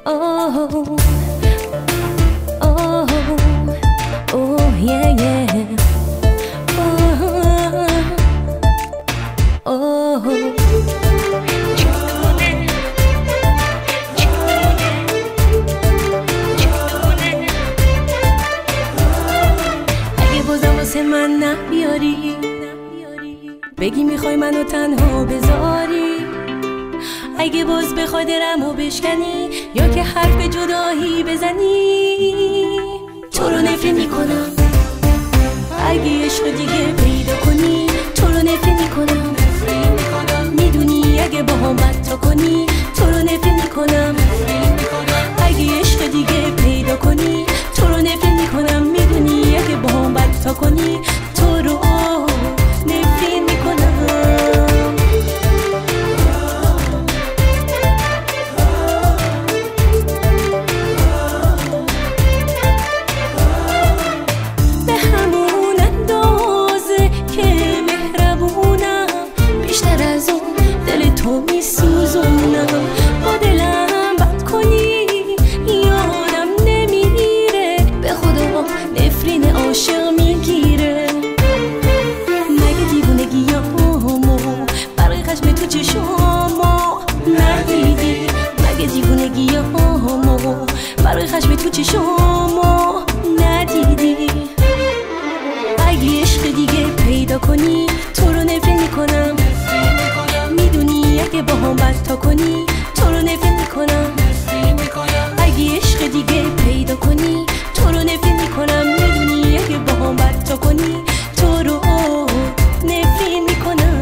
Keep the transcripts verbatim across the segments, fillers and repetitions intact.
Oh, oh, oh, yeah, yeah. Oh, oh. اگه بازم واسه من نبیاری، بگی میخوای منو تنها بذاری، اگه باز بخوای درمو بشکنی یا که حرف جدایی بزنی، تو رو نفرت میکنم. اگه عشق دیگه پیدا کنی تو رو نفرت میکنم. میدونی اگه با هم بد کنی تو رو نفرت میکنم. اگه عشق دیگه پیدا کنی تو رو نفرت میکنم. میدونی اگه با هم بد کنی تو رو نفرت میکنم. به همون اندازه که مهربونم، بیشتر از اون دل تو میسوزونم. با دلم بد کنی یادم نمیره، به خدا نفرین عاشق میگیره. مگه دیوونگیامو برای خشم تو چشامو ندیدی؟ مگه دیوونگیامو برای خشم تو چشامو ندیدی؟ اگه عشق دیگه پیدا کنی تو رو نفرت میکنم. میدونی اگه با هم بد کنی تو رو نفرت میکنم. اگه عشق دیگه پیدا کنی تو رو نفرت میکنم. میدونی اگه با هم بد کنی تو رو نفرت میکنم.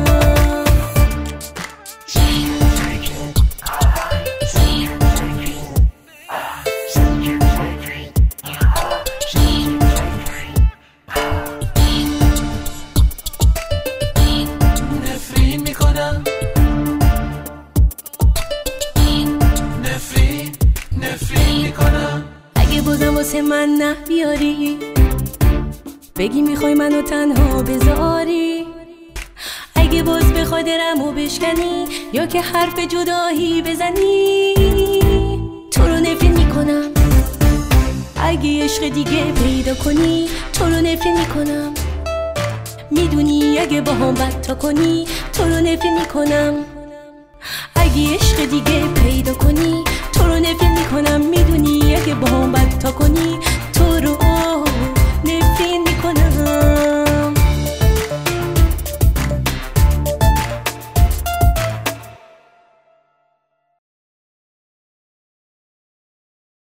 اگه بازم واسه من نبیاری، بگی میخوای منو تنها بذاری، اگه باز بخوای درمو بشکنی یا که حرف جدایی بزنی، تو رو نفرت میکنم. اگه عشق دیگه پیدا کنی تو رو نفرت میکنم. میدونی اگه با هم بد کنی تو رو نفرت میکنم. اگه عشق دیگه پیدا کنی تو رو نفرت میکنم. میدونی اگه با هم بد کنی تو رو